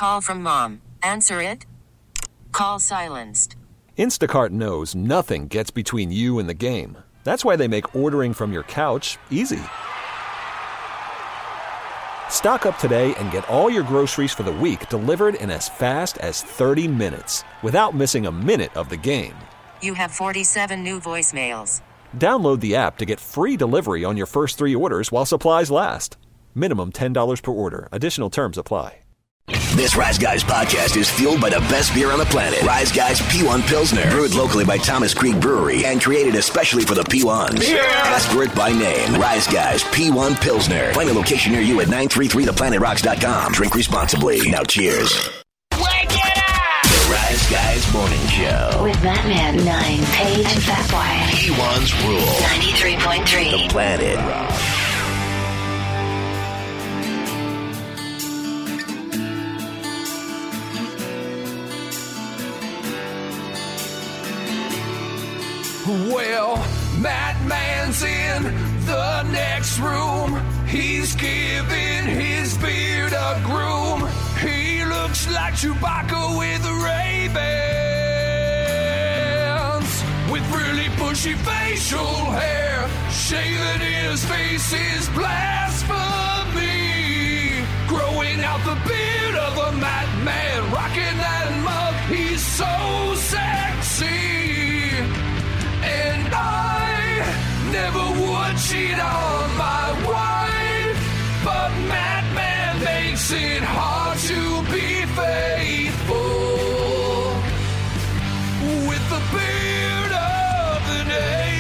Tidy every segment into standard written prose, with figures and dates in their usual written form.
call from mom. Answer it. Call silenced. Instacart knows nothing gets between you and the game. That's why they make ordering from your couch easy. Stock up today and get all your groceries for the week delivered in as fast as 30 minutes without missing a minute of the game. You have 47 new voicemails. Download the app to get free delivery on your first 3 orders while supplies last. Minimum $10 per order. Additional terms apply. This Rise Guys podcast is fueled by the best beer on the planet. Rise Guys P1 Pilsner. Brewed locally by Thomas Creek Brewery and created especially for the P1s. Yeah. Ask for it by name. Rise Guys P1 Pilsner. Find a location near you at 933theplanetrocks.com. Drink responsibly. Now cheers. Wake it up! The Rise Guys Morning Show. With Batman 9, Paige, and Fatboy. P1's Rule. 93.3. The Planet Rock. Well, Matt Man's in the next room. He's giving his beard a groom. He looks like Chewbacca with Ray-Bans. With really bushy facial hair. Shaving his face is blasphemy. Growing out the beard of a Matt Man. Rocking that mug, he's so sexy. And I never would cheat on my wife, but Matt Man makes it hard to be faithful with the beard of an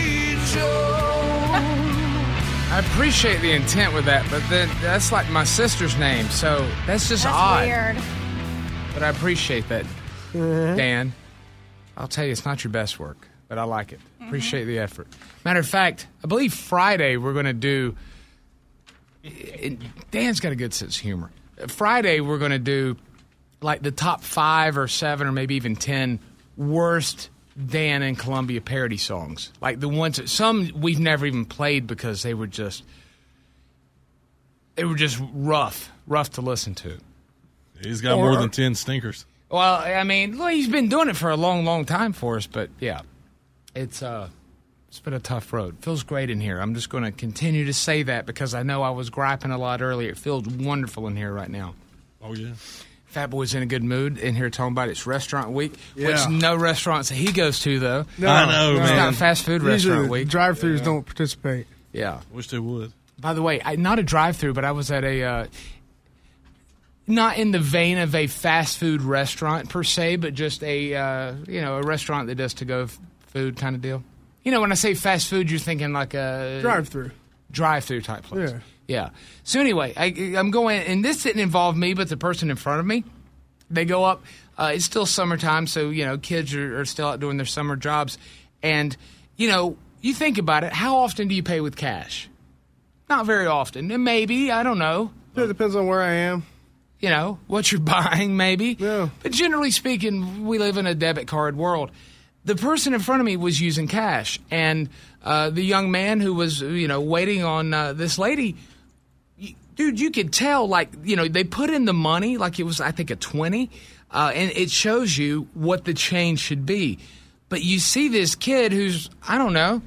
angel. I appreciate the intent with that, but then that's like my sister's name, so that's just odd. Weird. But I appreciate that, Dan. I'll tell you, it's not your best work, but I like it. Appreciate the effort. Matter of fact, I believe Friday we're going to do... Dan's got a good sense of humor. Friday we're going to do like the top 5 or 7 or maybe even 10 worst Dan and Columbia parody songs. Like the ones that some we've never even played because they were just rough to listen to. He's got more than 10 stinkers. Well, I mean, he's been doing it for a long, long time for us, but yeah. It's been a tough road. Feels great in here. I'm just going to continue to say that because I know I was griping a lot earlier. It feels wonderful in here right now. Oh, yeah. Fatboy's in a good mood in here talking about it's restaurant week, which no restaurants that he goes to, though. No, I know, man. It's not fast food restaurant week. Drive-thrus don't participate. Yeah. Wish they would. By the way, not a drive-thru, but I was at a... not in the vein of a fast food restaurant per se, but just a a restaurant that does to-go food kind of deal. You know, when I say fast food, you're thinking like a... Drive-thru type place. Yeah. So anyway, I'm going, and this didn't involve me, but the person in front of me. They go up. It's still summertime, so, kids are still out doing their summer jobs. And, you think about it, how often do you pay with cash? Not very often. And maybe, I don't know. It depends on where I am. What you're buying, maybe. Yeah. But generally speaking, we live in a debit card world. The person in front of me was using cash, and the young man who was, waiting on this lady, dude, you could tell, they put in the money, like it was, I think, a 20, and it shows you what the change should be. But you see this kid who's, I don't know,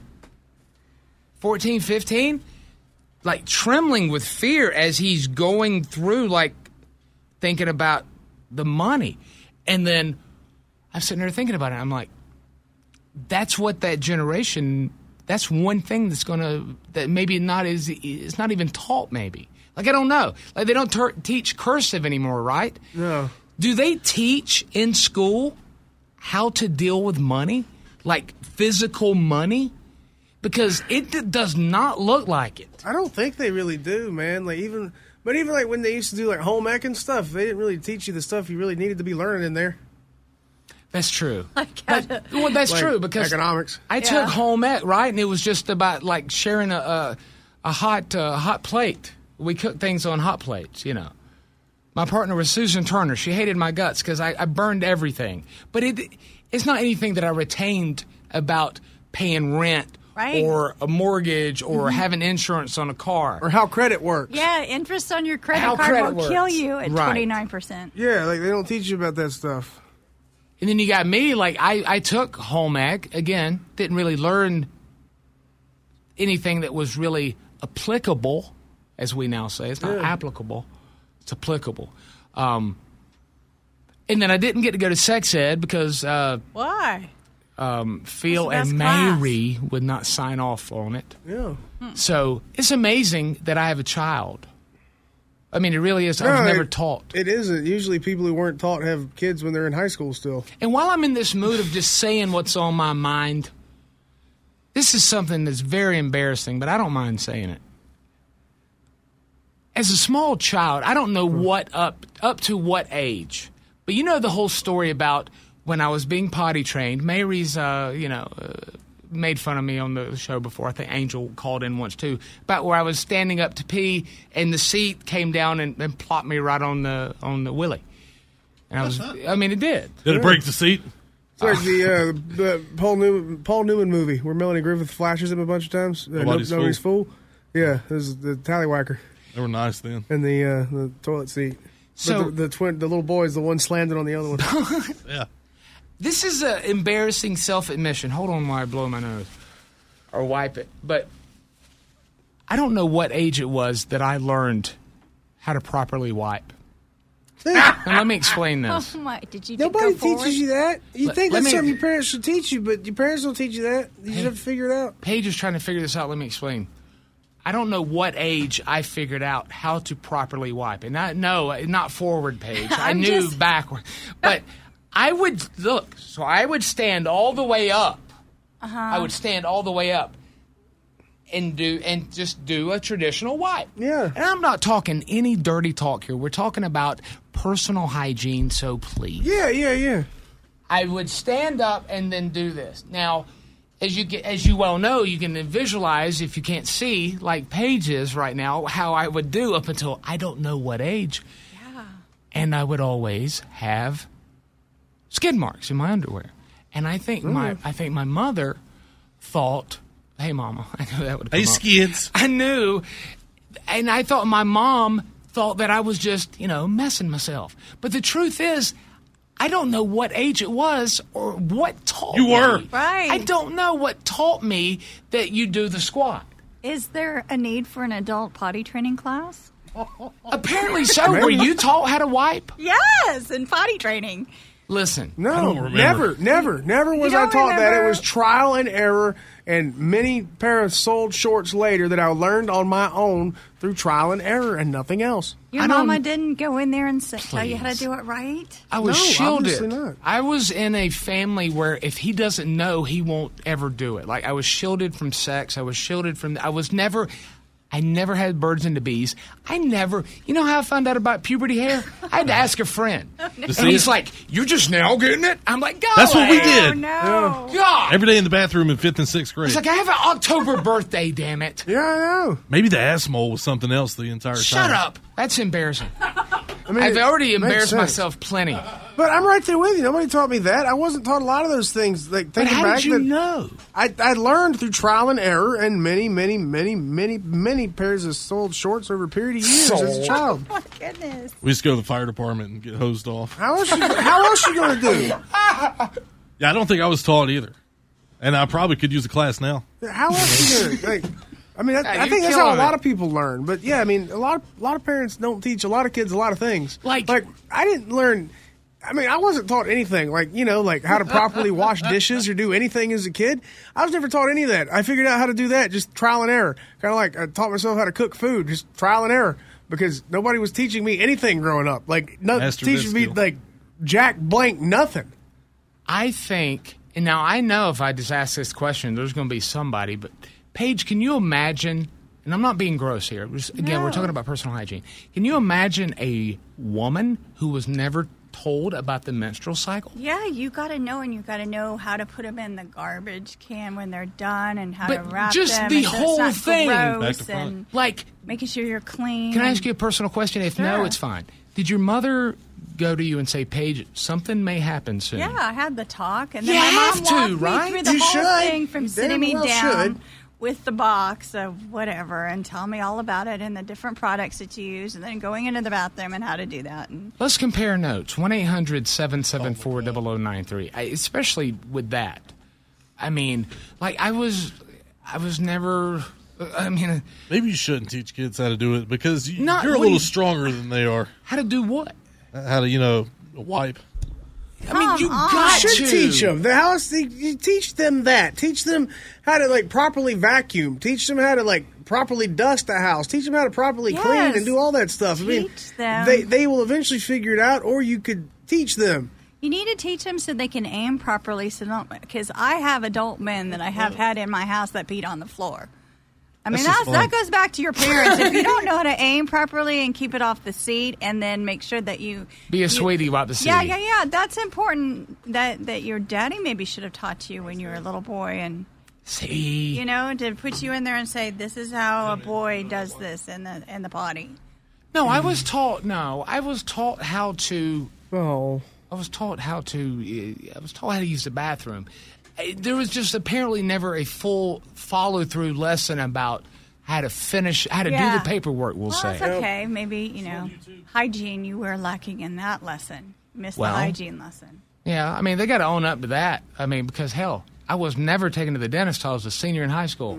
14, 15, trembling with fear as he's going through, thinking about the money. And then I'm sitting there thinking about it. I'm like, that's what that generation, that's one thing that maybe it's not even taught maybe. I don't know. They don't teach cursive anymore, right? No. Do they teach in school how to deal with money? Like physical money? Because it does not look like it. I don't think they really do, man. Even when they used to do home ec and stuff, they didn't really teach you the stuff you really needed to be learning in there. That's true. That's true because economics. I took home ec, right, and it was just about sharing a hot plate. We cooked things on hot plates, My partner was Susan Turner. She hated my guts because I burned everything. But it's not anything that I retained about paying rent Right. or a mortgage or having insurance on a car. Or how credit works. Yeah, interest on your credit How card credit will kill works. you at Right. 29%. Yeah, like they don't teach you about that stuff. And then you got me, like I took home ec, again, didn't really learn anything that was really applicable, as we now say. It's not applicable, it's applicable. And then I didn't get to go to sex ed because Why? Phil That's and the best Mary would not sign off on it. Yeah. So it's amazing that I have a child. I mean, it really is. I was never taught. It isn't. Usually people who weren't taught have kids when they're in high school still. And while I'm in this mood of just saying what's on my mind, this is something that's very embarrassing, but I don't mind saying it. As a small child, I don't know what up to what age, but you know the whole story about when I was being potty trained. Mary's, made fun of me on the show before. I think Angel called in once too, about where I was standing up to pee and the seat came down and plopped me right on the willy. And it did. Did it break the seat? It's like the Paul Newman movie where Melanie Griffith flashes him a bunch of times. Nobody's fool. Yeah, this is the tallywhacker. They were nice then. And the toilet seat. So but the little boy is the one slanded on the other one. Yeah. This is an embarrassing self-admission. Hold on while I blow my nose or wipe it. But I don't know what age it was that I learned how to properly wipe. Now, let me explain this. Oh my! Did you? Nobody go forward? teaches you that. You think let that's me- something your parents should teach you, but your parents don't teach you that. You just have to figure it out. Paige is trying to figure this out. Let me explain. I don't know what age I figured out how to properly wipe. And not forward, Paige. I knew backward. But I would stand all the way up. I would stand all the way up and just do a traditional wipe. Yeah. And I'm not talking any dirty talk here. We're talking about personal hygiene, so please. Yeah. I would stand up and then do this. Now, as you well know, you can visualize, if you can't see, like Paige is right now, how I would do up until I don't know what age. Yeah. And I would always have skid marks in my underwear. And I think my mother thought, hey, Mama, I knew that would come Hey, up. skids. I knew. And I thought my mom thought that I was just, messing myself. But the truth is, I don't know what age it was or what taught me. You were. Right. I don't know what taught me that you do the squat. Is there a need for an adult potty training class? Apparently so. Were you taught how to wipe? Yes, in potty training. Listen. No, don't remember. never was I don't taught that. It remember? was trial and error, and many pair of sold shorts later that I learned on my own through trial and error and nothing else. Your I don't- mama didn't go in there and tell you how to Please. do it right? I was No, shielded. obviously not. I was in a family where if he doesn't know, he won't ever do it. Like I was shielded from sex. I was shielded from. I never had birds and the bees. You know how I found out about puberty hair? I had to ask a friend. And see he's it? like, you're just now getting it? I'm like, God. That's what we did. Oh, no. God. Every day in the bathroom in 5th and 6th grade. It's like, I have an October birthday, damn it. Yeah, I know. Maybe the ass mole was something else the entire time. Shut up. That's embarrassing. I mean, I've it already makes embarrassed sense. myself plenty. But I'm right there with you. Nobody taught me that. I wasn't taught a lot of those things. Like But thinking how back, did you that know? I learned through trial and error and many pairs of sold shorts over a period of years as a child. Oh, my goodness. We just go to the fire department and get hosed off. How else you gonna do? Yeah, I don't think I was taught either. And I probably could use a class now. How else you gonna? Like, I mean, I you're think that's how a killing lot it. of people learn. But yeah, I mean, a lot of parents don't teach a lot of kids a lot of things. Like I didn't learn. I mean, I wasn't taught anything like how to properly wash dishes or do anything as a kid. I was never taught any of that. I figured out how to do that just trial and error. Kind of like I taught myself how to cook food, just trial and error, because nobody was teaching me anything growing up. Like Master teaching me skill. like jack blank nothing. I think, and now I know if I just ask this question, there's going to be somebody, but Paige, can you imagine, and I'm not being gross here, again, we're talking about personal hygiene. Can you imagine a woman who was never told about the menstrual cycle? Yeah, you got to know, and you got to know how to put them in the garbage can when they're done, and how to But wrap just them. the and so it's whole not thing. Back gross to front. and Like, making sure you're clean. can I ask you a personal question? If no, Sure. it's fine. Did your mother go to you and say, Paige, something may happen soon. Yeah, I had the talk, and then You my have mom to, walked right? me through the You whole should. thing from You sitting damn me well down should. with the box of whatever and tell me all about it and the different products that you use, and then going into the bathroom and how to do that. And Let's compare notes. 1-800-774-0093. Especially with that. I mean, like I was never. I mean, Maybe you shouldn't teach kids how to do it because you're Not a when little you- stronger than they are. how to do what? How to, wipe. I mean, you Come on. got You to should teach them. You teach them that. Teach them how to properly vacuum. Teach them how to properly dust a house. Teach them how to properly Yes. clean and do all that stuff. Teach them. They will eventually figure it out, or you could teach them. you need to teach them so they can aim properly. So don't, because I have adult men that I have had in my house that peed on the floor. I mean, That's just that fun. goes back to your parents. If you don't know how to aim properly and keep it off the seat, and then make sure that you Be a sweetie about the seat. Yeah. That's important. That your daddy maybe should have taught you when you were a little boy, and See. to put you in there and say, this is how a boy does this in the potty. No, I was taught. No, I was taught how to. Oh, I was taught how to use the bathroom. There was just apparently never a full follow-through lesson about how to do the paperwork. We'll say. That's okay. Maybe hygiene. You were lacking in that lesson. Missed the hygiene lesson. Yeah, I mean they got to own up to that. I mean because hell, I was never taken to the dentist till I was a senior in high school.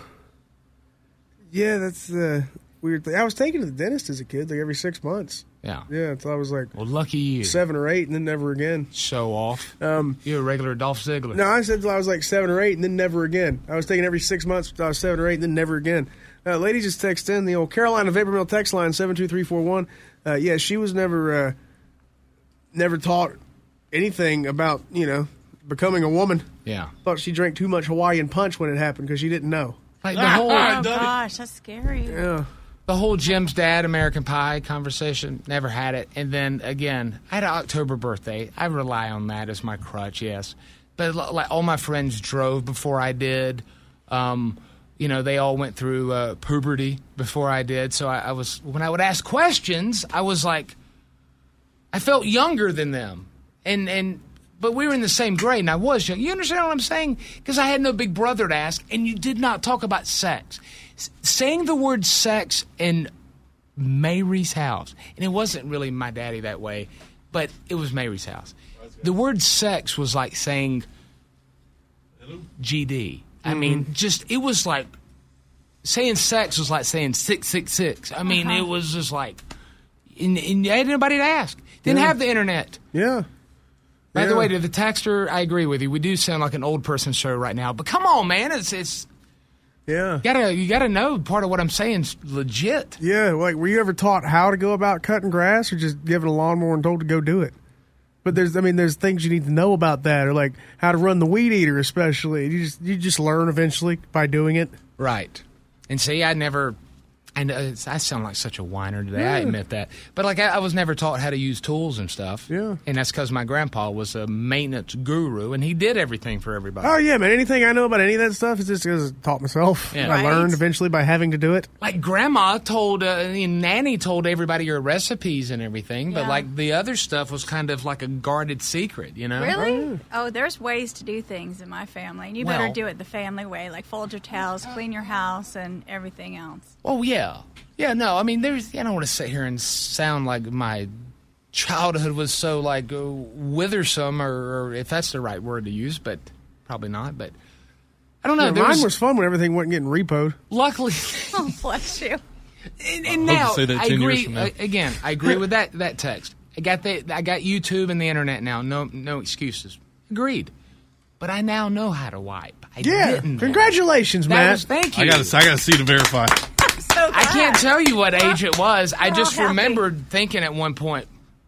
yeah. That's the weird thing. I was taken to the dentist as a kid, every 6 months. Yeah. Yeah, until I was Well, lucky you. 7 or 8, and then never again. Show off. You're a regular Dolph Ziggler. No, I said till I was 7 or 8, and then never again. I was taken every 6 months until I was 7 or 8, and then never again. Lady just texted in the old Carolina Vapor Mill text line 72341. Yeah, she was never taught anything about becoming a woman. Yeah. Thought she drank too much Hawaiian Punch when it happened because she didn't know. Like the whole. Oh gosh, that's scary. Yeah. The whole Jim's dad American Pie conversation, never had it. And then again, I had an October birthday. I rely on that as my crutch, yes. But all my friends drove before I did. They all went through puberty before I did. So I was, when I would ask questions, I was like, I felt younger than them. But we were in the same grade, and I was young. You understand what I'm saying? Because I had no big brother to ask, and you did not talk about sex. Saying the word sex in Mary's house, and it wasn't really my daddy that way, but it was Mary's house. The word sex was like saying GD. I mean, it was like saying sex was like saying 666. I mean, it was just like, and you had nobody to ask. Didn't have the internet. Yeah. By the way, to the texter, I agree with you. We do sound like an old person show right now, but come on, man, it's Yeah. you gotta know part of what I'm saying is legit. Yeah, were you ever taught how to go about cutting grass, or just given a lawnmower and told to go do it? But there's things you need to know about that, or like how to run the weed eater, especially. You just learn eventually by doing it. Right. And see, I know I sound like such a whiner today. I admit that. But I was never taught how to use tools and stuff. Yeah. And that's because my grandpa was a maintenance guru, and he did everything for everybody. Oh yeah, man. Anything I know about any of that stuff is just because I taught myself. Yeah. I learned eventually by having to do it. Like Grandma told, Nanny told everybody your recipes and everything, but Yeah. the other stuff was kind of like a guarded secret, Really? Oh, there's ways to do things in my family, and you better Well- do it the family way, like fold your towels, clean your house, and everything else. Oh, yeah. Yeah, no, I mean, I don't want to sit here and sound like my childhood was so, withersome, or if that's the right word to use, but probably not, but I don't know. Yeah, mine was fun when everything wasn't getting repoed. Luckily, Oh, bless you. and now, to say that I 10 years agree, from now. again, I agree with that text. I got YouTube and the internet now, no excuses. Agreed. But I now know how to wipe. I didn't. Congratulations, Matt. Thank you. I gotta see to verify. So I can't glad. tell you what age it was. I We're just all happy. remembered thinking at one point,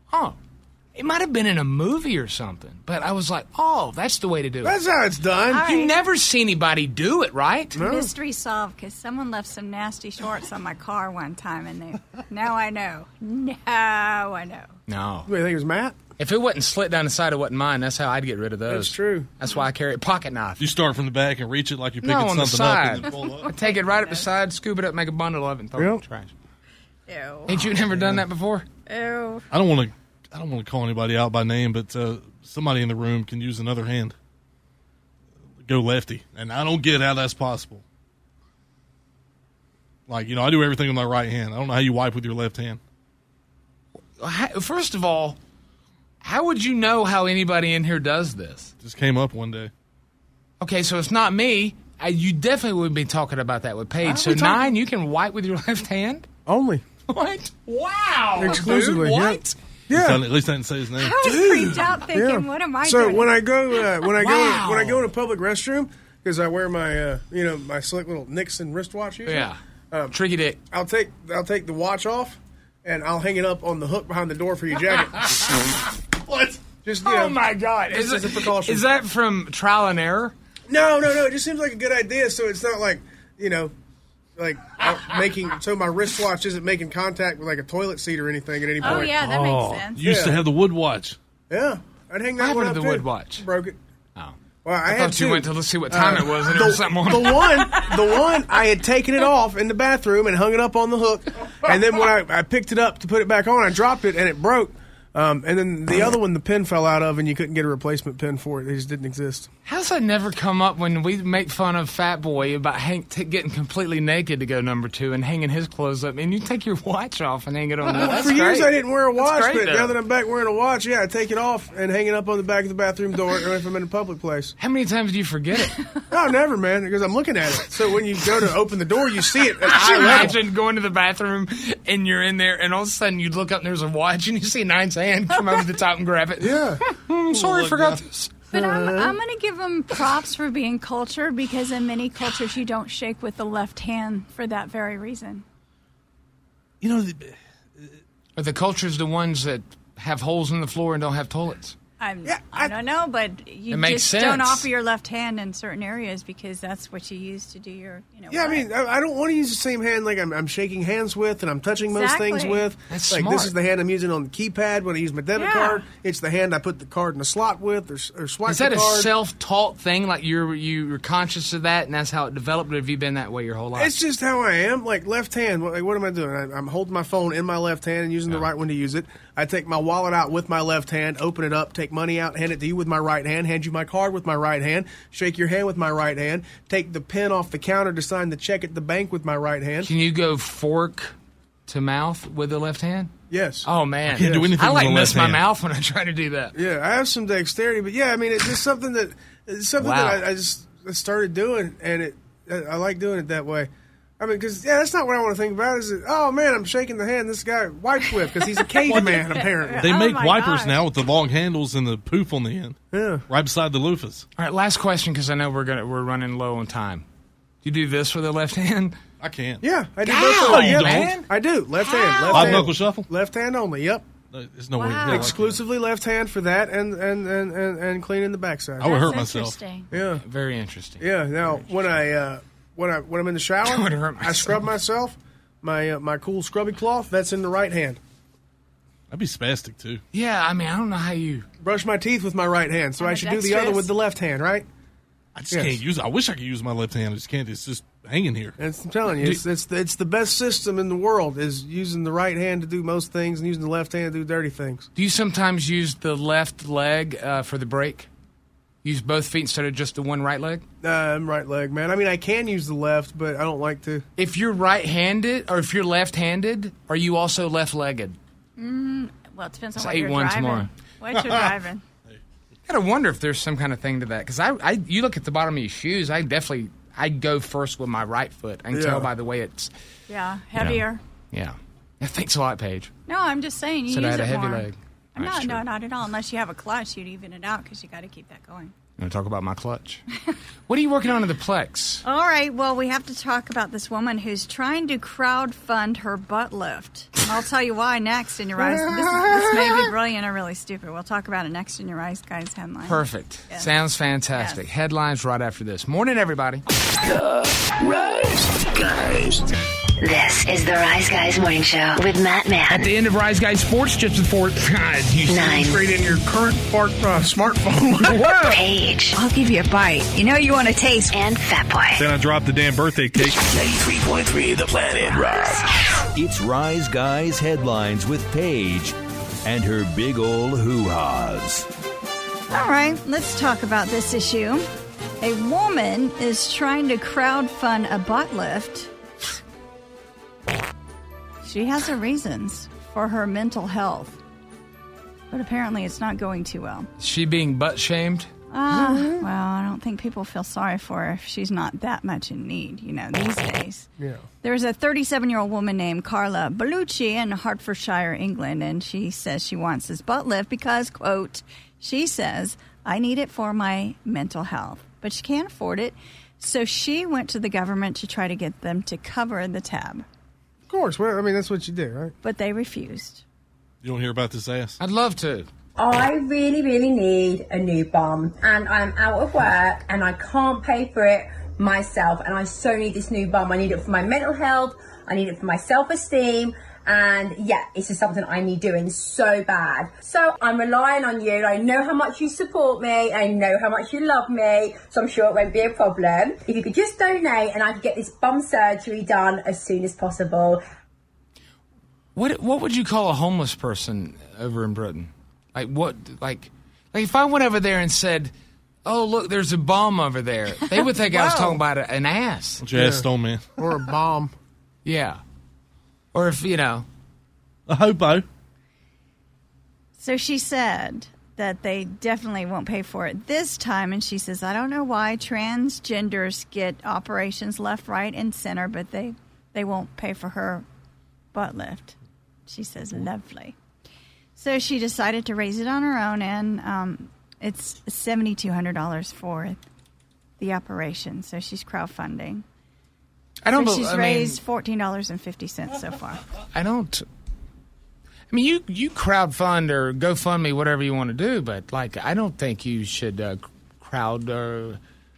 it might have been in a movie or something. But I was like, that's the way to do it. That's how it's done. All You right. never see anybody do it, right? Mystery solved, because someone left some nasty shorts on my car one time, and now I know. Now I know. No. What do you think it was Matt? If it wasn't slit down the side, it wasn't mine. That's how I'd get rid of those. That's true. That's why I carry a pocket knife. You start from the back and reach it like you're picking No, on the something up side. and then pull I up. take it right up the side, scoop it up, make a bundle of it, and throw it in the Yep. trash. Ew. Ain't you never done that before? Ew. I don't want to. I don't want to call anybody out by name, but somebody in the room can use another hand. Go lefty. And I don't get how that's possible. Like, I do everything with my right hand. I don't know how you wipe with your left hand. First of all, how would you know how anybody in here does this? Just came up one day. Okay, so it's not me. You definitely would be talking about that with Paige. So 9, you can wipe with your left hand? Only. What? Wow. Exclusively. Dude, what? Yeah. At least I didn't say his name. I was freaked out thinking, what am I So doing? when I go when I go in a public restroom, because I wear my my slick little Nixon wristwatch usually. Yeah. Tricky dick. I'll take the watch off and I'll hang it up on the hook behind the door for your jacket. What? Just Oh my God! Just as a precaution. Is that from trial and error? No. It just seems like a good idea. So it's not like so my wristwatch isn't making contact with like a toilet seat or anything at any point. Oh, yeah, that makes sense. You used to have the wood watch. Yeah, I'd hang that What one happened up to the too. wood watch? Broke it. Oh. Well, I I had thought you two. went to see what time it was, and it was something on the one I had taken it off in the bathroom and hung it up on the hook, and then when I picked it up to put it back on, I dropped it and it broke. And then the other one, the pin fell out of, and you couldn't get a replacement pin for it. It just didn't exist. How's that never come up when we make fun of Fat Boy about getting completely naked to go number 2 and hanging his clothes up? And you take your watch off and hang it on. That's For years, great. I didn't wear a watch, That's great, but though. now that I'm back wearing a watch, I take it off and hang it up on the back of the bathroom door if I'm in a public place. How many times do you forget it? No, never, man, because I'm looking at it. So when you go to open the door, you see it at Could eye you level. imagine going to the bathroom and you're in there, and all of a sudden you look up and there's a watch, and you see 9's hand come over the top and grab it. Yeah. Sorry, I forgot this. But I'm going to give them props for being cultured, because in many cultures you don't shake with the left hand for that very reason. Are the cultures the ones that have holes in the floor and don't have toilets? I don't know, but you It makes just don't sense. offer your left hand in certain areas because that's what you use to do your, Yeah, I work. mean, I don't want to use the same hand like I'm shaking hands with and I'm touching most things Exactly. with. That's like smart. this is the hand I'm using on the keypad when I use my debit Yeah. card. It's the hand I put the card in the slot with or swipe Is that the a card. self-taught thing? Like you're conscious of that, and that's how it developed? Or have you been that way your whole life? It's just how I am. Like left hand, what am I doing? I'm holding my phone in my left hand and using the right one to use it. I take my wallet out with my left hand, open it up, take money out, hand it to you with my right hand, hand you my card with my right hand, shake your hand with my right hand, take the pen off the counter to sign the check at the bank with my right hand. Can you go fork to mouth with the left hand? Yes. Oh man, I can't do anything I like with the miss left my hand. mouth when I try to do that. Yeah, I have some dexterity, but yeah, I mean, it's just something that Wow. I just started doing, and I like doing it that way. I mean, because that's not what I want to think about. Is that, oh man, I'm shaking the hand this guy wipes with because he's a caveman apparently. They Oh make my wipers gosh. now with the long handles and the poof on the end. Yeah. Right beside the loofahs. All right, last question because I know we're running low on time. You do this with the left hand? I can't. Yeah, I do. Ow, both of them. you Yep. don't? I do. Left hand. Left Five hand. knuckle shuffle? Left hand only. Yep. There's no way. Wow. in hell I Exclusively left hand for that and cleaning the backside. I would hurt That's myself. interesting. Yeah. Very interesting. Yeah. Now when I'm in the shower, That would hurt I scrub myself. My cool scrubby cloth that's in the right hand. I'd be spastic too. Yeah, I mean, I don't know how you. Brush my teeth with my right hand, so I should do the other dexterous. with the left hand, right? I just Yes. can't use it. I wish I could use my left hand. I just can't. It's just hanging here. And I'm telling you, it's the best system in the world is using the right hand to do most things and using the left hand to do dirty things. Do you sometimes use the left leg for the brake? Use both feet instead of just the one right leg? I'm right leg, man. I mean, I can use the left, but I don't like to. If you're right-handed, or if you're left-handed, are you also left-legged? Well, it depends on It's what you're 8-1 driving. tomorrow. What you're driving. I gotta wonder if there's some kind of thing to that because you look at the bottom of your shoes. I go first with my right foot. I can Yeah. tell by the way it's. Yeah, heavier. Yeah. Thanks a lot, Paige. No, I'm just saying you Said I use had a it heavy more. leg. No, That's no, true. not at all. Unless you have a clutch, you'd even it out because you got to keep that going. You want to talk about my clutch? What are you working on in the Plex? All right, well, we have to talk about this woman who's trying to crowdfund her butt lift. And I'll tell you why next in your Rise. This may be brilliant or really stupid. We'll talk about it next in your Rise Guys headline. Perfect. Yes. Sounds fantastic. Yes. Headlines right after this. Morning, everybody. Rise Guys. This is the Rise Guys Morning Show with Matt At Mann. the end of Rise Guys Sports, just before you see 9. Straight in your current smartphone. Paige I'll give you a bite. You know you want to taste. and Fat Boy. Then I dropped the damn birthday cake. 93.3 The Planet. Rise. It's Rise Guys Headlines with Paige. and her big old hoo-has. All right, let's talk about this issue. A woman is trying to crowdfund a butt lift. She has her reasons for her mental health, but apparently it's not going too well. Is she being butt shamed? Well, I don't think people feel sorry for her if she's not that much in need, these days. Yeah. There's a 37-year-old woman named Carla Bellucci in Hertfordshire, England, and she says she wants this butt lift because, quote, she says, I need it for my mental health, but she can't afford it. So she went to the government to try to get them to cover the tab. Of course. Well, I mean, that's what you do, right? But they refused. You want to hear about this ass? I'd love to. I really, really need a new bum, and I'm out of work and I can't pay for it myself, and I so need this new bum. I need it for my mental health, I need it for my self-esteem, and yeah, it's just something I need doing so bad. So I'm relying on you. I know how much you support me, I know how much you love me, so I'm sure it won't be a problem. If you could just donate and I could get this bum surgery done as soon as possible. What would you call a homeless person over in Britain? Like what? Like if I went over there and said, "Oh, look, there's a bomb over there," they would think I was talking about an ass. What's your ass stone, man? Or a bomb. Yeah. Or if a hobo. So she said that they definitely won't pay for it this time, and she says, I don't know why transgenders get operations left, right, and center, but they won't pay for her butt lift. She says, lovely. So she decided to raise it on her own, and it's $7,200 for the operation. So she's crowdfunding. She's raised $14.50 so far. You crowdfund or GoFundMe, whatever you want to do, but I don't think you should crowd for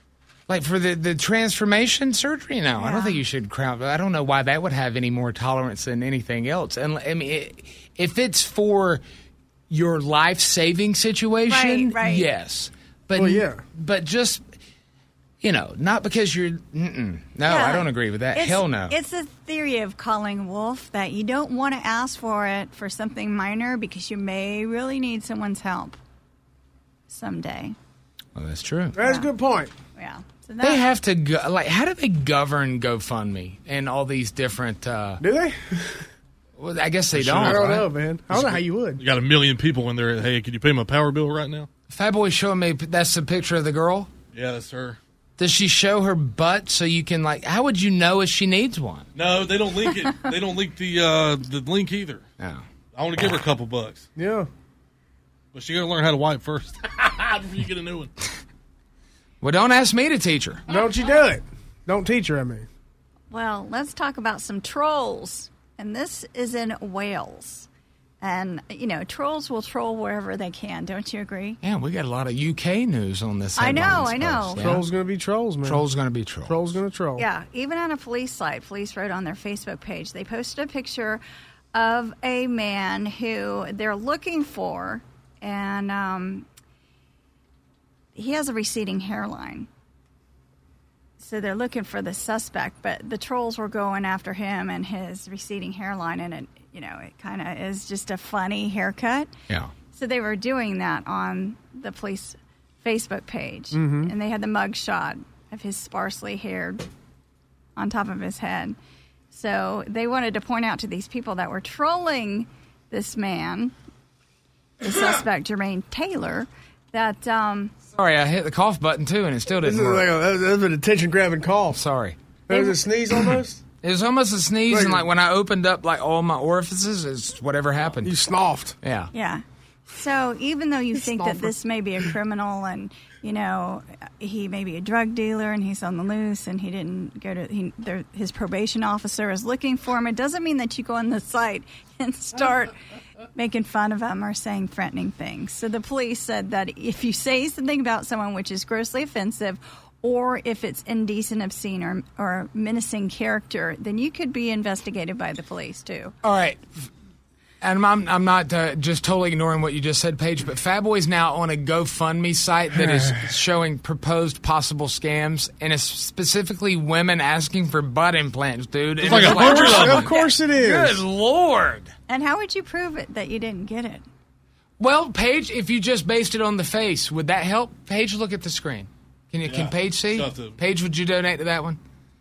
the transformation surgery. No, yeah. I don't think you should crowd. I don't know why that would have any more tolerance than anything else. And if it's for your life-saving situation, right. yes. But but just. Not because you're... No, I don't agree with that. Hell no. It's a theory of calling wolf that you don't want to ask for it for something minor because you may really need someone's help someday. Well, that's true. That's a good point. Yeah. So they have to... how do they govern GoFundMe and all these different... Do they? Well, I guess they don't. I don't know, man. I don't know how you would. You got 1 million people in there. Hey, could you pay my power bill right now? Fat Boy's showing me... That's the picture of the girl? Yeah, that's her. Does she show her butt so you can how would you know if she needs one? No, they don't link it. They don't link the link either. No. I want to give her a couple bucks. Yeah. But she got to learn how to wipe first before you get a new one. Well, don't ask me to teach her. Don't you do it. Don't teach her, I mean. Well, let's talk about some trolls. And this is in Wales. And, trolls will troll wherever they can. Don't you agree? Yeah, we got a lot of UK news on this. I know. Yeah. Trolls going to be trolls, man. Trolls going to be trolls. Trolls going to troll. Yeah, even on a police site, police wrote on their Facebook page, they posted a picture of a man who they're looking for, and he has a receding hairline. So they're looking for the suspect, but the trolls were going after him and his receding hairline, and it kind of is just a funny haircut. Yeah. So they were doing that on the police Facebook page, mm-hmm. and they had the mug shot of his sparsely haired on top of his head. So they wanted to point out to these people that were trolling this man, the suspect Jermaine Taylor, that... Sorry, I hit the cough button too, and it still didn't work. That was an attention-grabbing cough. Sorry. That was a sneeze almost? It was almost a sneeze, and when I opened up all my orifices, it's whatever happened. You snoffed. Yeah. Yeah. So even though you think that this may be a criminal and, he may be a drug dealer and he's on the loose and he didn't go to his probation officer is looking for him, it doesn't mean that you go on the site and start making fun of him or saying threatening things. So the police said that if you say something about someone which is grossly offensive or if it's indecent, obscene, or menacing character, then you could be investigated by the police, too. All right. And I'm not just totally ignoring what you just said, Paige, but Fat Boy's now on a GoFundMe site that is showing proposed possible scams, and it's specifically women asking for butt implants, dude. It's like 100 of them. Of course it is. Good Lord. And how would you prove it that you didn't get it? Well, Paige, if you just based it on the face, would that help? Paige, look at the screen. Can Paige see? Paige, would you donate to that one?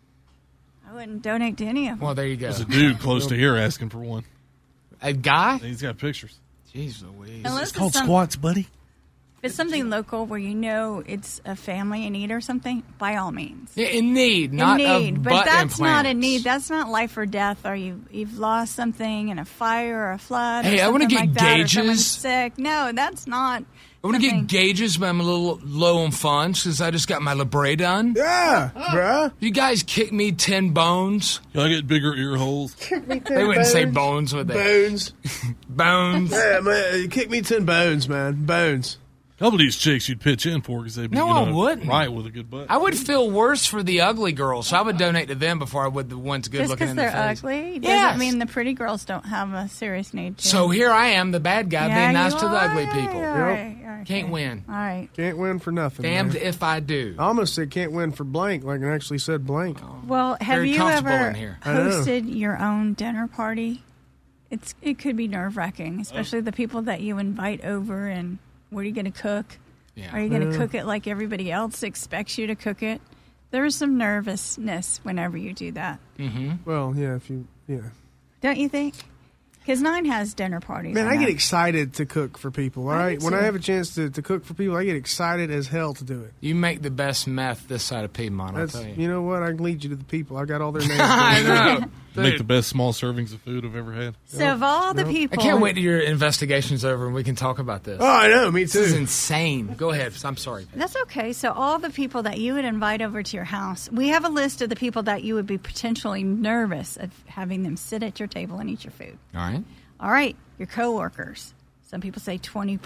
I wouldn't donate to any of them. Well, there you go. There's a dude close to here asking for one. A guy? He's got pictures. Jeez Louise. Unless It's called some- squats, buddy. If it's something local where you know it's a family in need or something, by all means. Yeah, in need, not in need, of but butt that's not a implants. need. That's not life or death. Or you've lost something in a fire or a flood. Hey, or I wanna something get like that, or gauges. someone's sick. No, that's not. I want to get gauges, but I'm a little low on funds because I just got my Libre done. Yeah, bruh. You guys kick me 10 bones. Can I get bigger ear holes? They wouldn't say bones, would they? Bones. Bones. Yeah, man, kick me 10 bones, man. Bones. A couple of these chicks you'd pitch in for because they'd be No, I wouldn't. right with a good butt. I would feel worse for the ugly girls, so I would donate to them before I would the ones good Just looking because in the they're face. ugly Yes. doesn't mean the pretty girls don't have a serious need to. So here I am, the bad guy, Yeah, being nice you to the are. ugly people. All right, all right, Can't okay. win. All right. Can't win for nothing. Damned man. if I do. I almost said can't win for blank, like I actually said blank. Well, have Very you comfortable ever in here. I know. hosted your own dinner party? It could be nerve wracking, especially the people that you invite over. And what are you going to cook? Yeah. Are you going to cook it like everybody else expects you to cook it? There is some nervousness whenever you do that, Well, yeah, don't you think? Because Nine has dinner parties. Man, I know. get excited to cook for people, all I right? do When I too. have a chance to cook for people, I get excited as hell to do it. You make the best meth this side of Piedmont, I'll That's, tell you. you know what? I can lead you to the people. I got all their names. I know. Make the best small servings of food I've ever had. So of all the I people, can't wait till your investigation's over and we can talk about this. Oh, I know. Me This is too. insane. Go ahead. I'm sorry. That's okay. So all the people that you would invite over to your house, we have a list of the people that you would be potentially nervous of having them sit at your table and eat your food. All right. All right, your coworkers. Some people say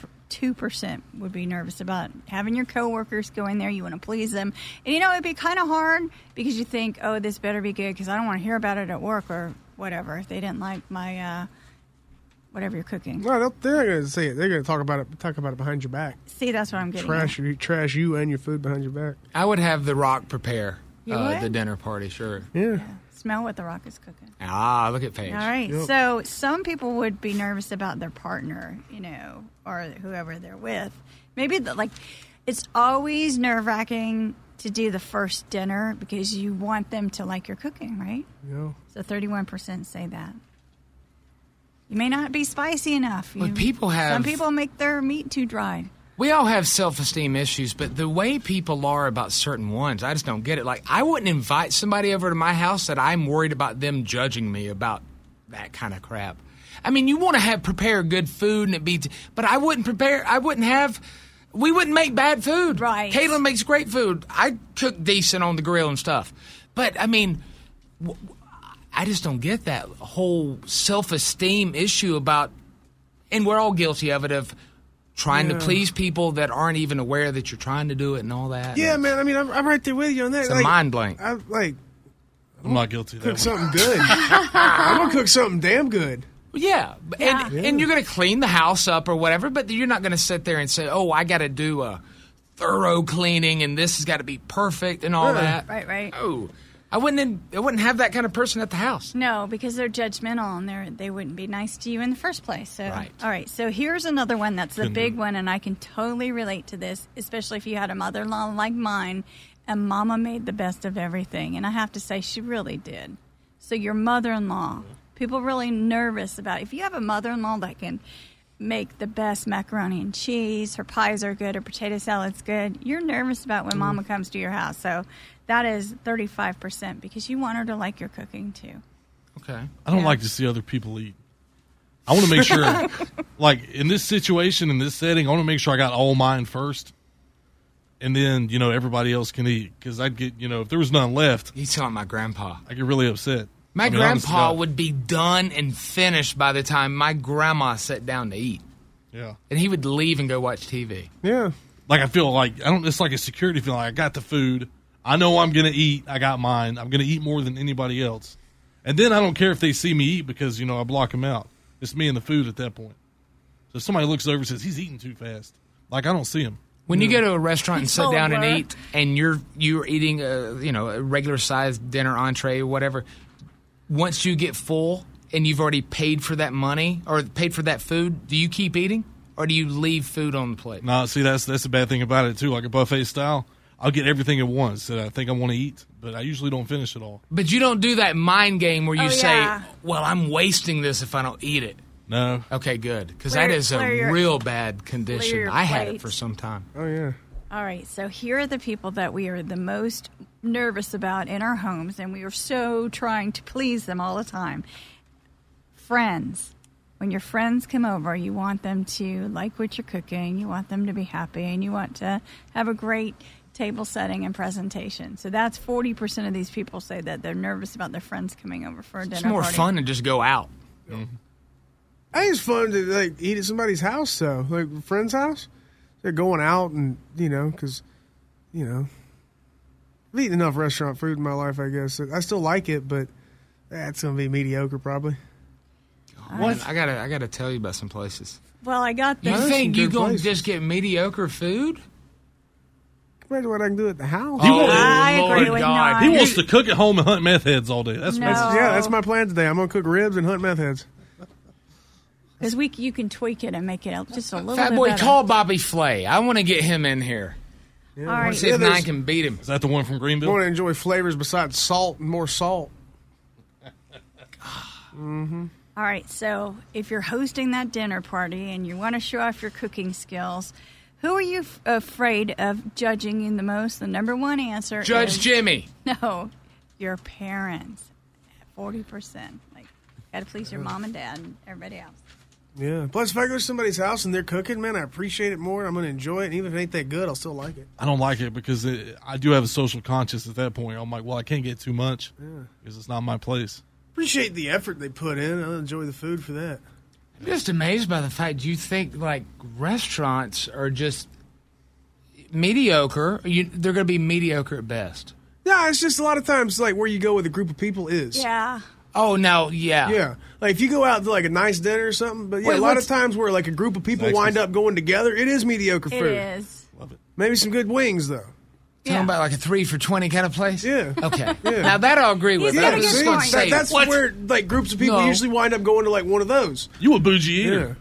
22% would be nervous about having your coworkers go in there. You want to please them. And, you know, it'd be kind of hard because you think, oh, this better be good because I don't want to hear about it at work or whatever. If they didn't like my whatever you're cooking. Well, they're going to say it. They're going to talk about it behind your back. See, that's what I'm getting at. Trash you and your food behind your back. I would have The Rock prepare You would? the dinner party, sure. Yeah. Smell what the Rock is cooking. Ah, look at Paige. All right. Yep. So some people would be nervous about their partner, you know, or whoever they're with. Maybe it's always nerve-wracking to do the first dinner because you want them to like your cooking, right? Yeah. So 31% say that. You may not be spicy enough. But people have- some people make their meat too dry. We all have self-esteem issues, but the way people are about certain ones, I just don't get it. Like, I wouldn't invite somebody over to my house that I'm worried about them judging me about that kind of crap. I mean, you want to prepare good food and it be, but I wouldn't we wouldn't make bad food. Right. Caitlin makes great food. I cook decent on the grill and stuff. But, I mean, I just don't get that whole self-esteem issue about, and we're all guilty of it, of trying to please people that aren't even aware that you're trying to do it and all that. Yeah, man. I mean, I'm right there with you on that. It's a mind blank. I'm not guilty of that cook one. something good. I'm going to cook something damn good. Yeah, and you're going to clean the house up or whatever, but you're not going to sit there and say, oh, I got to do a thorough cleaning and this has got to be perfect and all that. Right. Oh, I wouldn't have that kind of person at the house. No, because they're judgmental and they wouldn't be nice to you in the first place. So, Right. All right. So here's another one that's the Couldn't big do it. one, and I can totally relate to this, especially if you had a mother-in-law like mine, and Mama made the best of everything. And I have to say, she really did. So your mother-in-law, people really nervous about if you have a mother-in-law that can make the best macaroni and cheese, her pies are good, her potato salad's good, you're nervous about when Mama comes to your house. So that is 35% because you want her to like your cooking too. Okay. I don't Yeah. like to see other people eat. I want to make sure, like in this situation, in this setting, I want to make sure I got all mine first. And then, everybody else can eat. Because I'd get, if there was none left, You sound like my grandpa. I get really upset. My I mean, honest to grandpa God. would be done and finished by the time my grandma sat down to eat. Yeah. And he would leave and go watch TV. Yeah. Like, I feel like, it's like a security feeling. I got the food. I know I'm going to eat. I got mine. I'm going to eat more than anybody else. And then I don't care if they see me eat because, I block them out. It's me and the food at that point. So if somebody looks over and says, he's eating too fast. Like, I don't see him. When you go to a restaurant and sit full down of and work. eat, and you're eating a regular sized dinner entree or whatever, once you get full and you've already paid for that money or paid for that food, do you keep eating? or do you leave food on the plate? No, see, that's the bad thing about it, too. Like a buffet style, I'll get everything at once that I think I want to eat, but I usually don't finish it all. But you don't do that mind game where you say, well, I'm wasting this if I don't eat it. No. Okay, good. Because that is a real bad condition. I had it for some time. Oh, yeah. All right, so here are the people that we are the most nervous about in our homes, and we are so trying to please them all the time. Friends. When your friends come over, you want them to like what you're cooking, you want them to be happy, and you want to have a great table setting and presentation. So that's 40% of these people say that they're nervous about their friends coming over for a dinner party. It's more fun to just go out. Mm-hmm. I think it's fun to eat at somebody's house, though, like a friend's house. They're going out and, because, I've eaten enough restaurant food in my life, I guess. I still like it, but that's going to be mediocre probably. What? I gotta tell you about some places. Well, I got this. You think you going to just get mediocre food? Compared to what I can do at the house. I agree with God. He wants to cook at home and hunt meth heads all day. That's my plan today. I'm going to cook ribs and hunt meth heads. Because you can tweak it and make it just a little Fat bit boy, better. call Bobby Flay. I want to get him in here. Yeah. All right. See if I can beat him. Is that the one from Greenville? I want to enjoy flavors besides salt and more salt. Mm-hmm. All right, so if you're hosting that dinner party and you want to show off your cooking skills, who are you afraid of judging you the most? The number one answer Judge is... Jimmy. No, your parents. 40%. Got to please your mom and dad and everybody else. Yeah. Plus, if I go to somebody's house and they're cooking, man, I appreciate it more. I'm going to enjoy it. And even if it ain't that good, I'll still like it. I don't like it because I do have a social conscience at that point. I'm like, well, I can't get too much because it's not my place. Appreciate the effort they put in. I'll enjoy the food for that. I'm just amazed by the fact you think, restaurants are just mediocre. They're going to be mediocre at best. Yeah, it's just a lot of times, where you go with a group of people is. Yeah. Oh, no, yeah. Yeah. Like, if you go out to, a nice dinner or something, but, a lot of times where, a group of people wind up going together, it is mediocre food. It is. Love it. Maybe some good wings, though. Talking about a 3 for $20 kind of place? Yeah. Okay. Yeah. Now, that I'll agree with. That's where, groups of people usually wind up going to, one of those. You a bougie eater.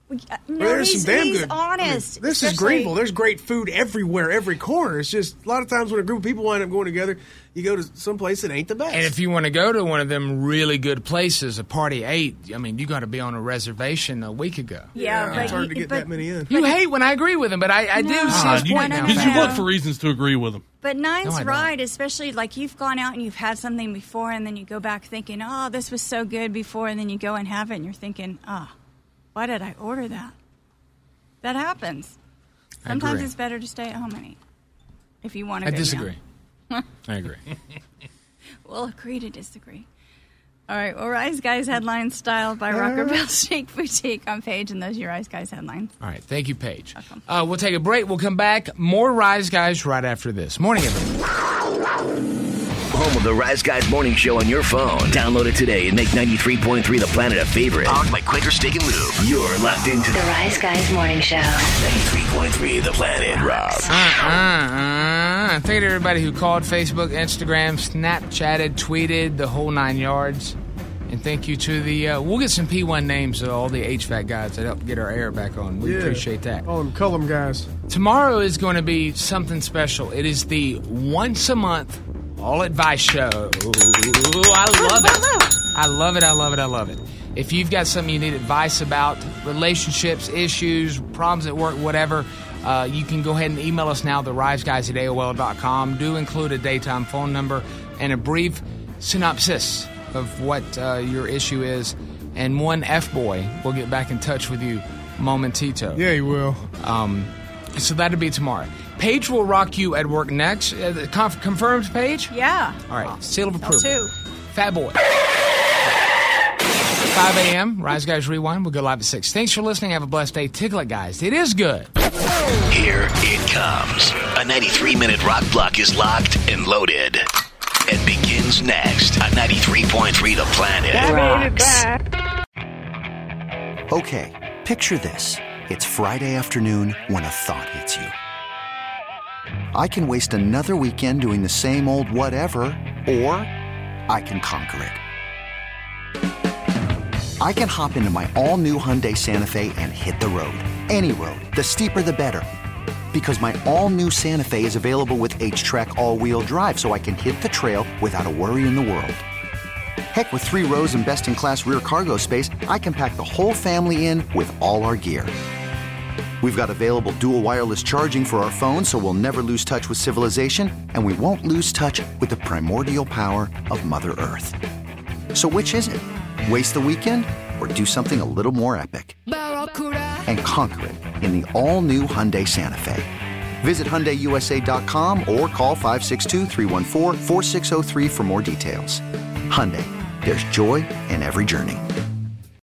No, he's honest. I mean, this is Greenville. There's great food everywhere, every corner. It's just a lot of times when a group of people wind up going together, you go to some place that ain't the best. And if you want to go to one of them really good places, a party 8, you got to be on a reservation a week ago. Yeah, but it's hard to get that many in. You hate when I agree with him, but I do see his point now. Because you look for reasons to agree with him. But nine's right, especially you've gone out and you've had something before, and then you go back thinking, oh, this was so good before, and then you go and have it, and you're thinking, why did I order that? That happens. Sometimes it's better to stay at home and eat. If you want to go. I disagree. I agree. We'll agree to disagree. All right. Well, Rise Guys headlines styled by Rockerbell Chic Boutique on Paige, and those are your Rise Guys headlines. All right. Thank you, Paige. We'll take a break. We'll come back. More Rise Guys right after this. Morning, everyone. Home of the Rise Guys Morning Show on your phone. Download it today and make 93.3 The Planet a favorite. Powered by Quaker Steak and Lube. You're locked into The Rise Guys Morning Show. 93.3 The Planet rocks. Thank you to everybody who called, Facebook, Instagram, Snapchatted, tweeted, the whole 9 yards. And thank you to the, we'll get some P1 names of all the HVAC guys that helped get our air back on. We appreciate that. Oh, them Cullum guys. Tomorrow is going to be something special. It is the once a month All Advice Show. Ooh, I love it. I love it. I love it. I love it. If you've got something you need advice about, relationships, issues, problems at work, whatever, you can go ahead and email us now, theriseguys@AOL.com. Do include a daytime phone number and a brief synopsis of what your issue is. And one F-boy will get back in touch with you momentito. Yeah, he will. So that'll be tomorrow. Paige will rock you at work next. Confirmed, Paige? Yeah. All right. Seal of approval. L2. Fat boy. 5 a.m. Rise Guys Rewind. We'll go live at 6. Thanks for listening. Have a blessed day. Tickle it, guys. It is good. Here it comes. A 93-minute rock block is locked and loaded. It begins next on 93.3 The Planet. Okay, picture this. It's Friday afternoon when a thought hits you. I can waste another weekend doing the same old whatever, or I can conquer it. I can hop into my all-new Hyundai Santa Fe and hit the road. Any road. The steeper, the better. Because my all-new Santa Fe is available with H-Track all-wheel drive, so I can hit the trail without a worry in the world. Heck, with 3 rows and best-in-class rear cargo space, I can pack the whole family in with all our gear. We've got available dual wireless charging for our phones, so we'll never lose touch with civilization, and we won't lose touch with the primordial power of Mother Earth. So which is it? Waste the weekend or do something a little more epic? And conquer it in the all-new Hyundai Santa Fe. Visit HyundaiUSA.com or call 562-314-4603 for more details. Hyundai, there's joy in every journey.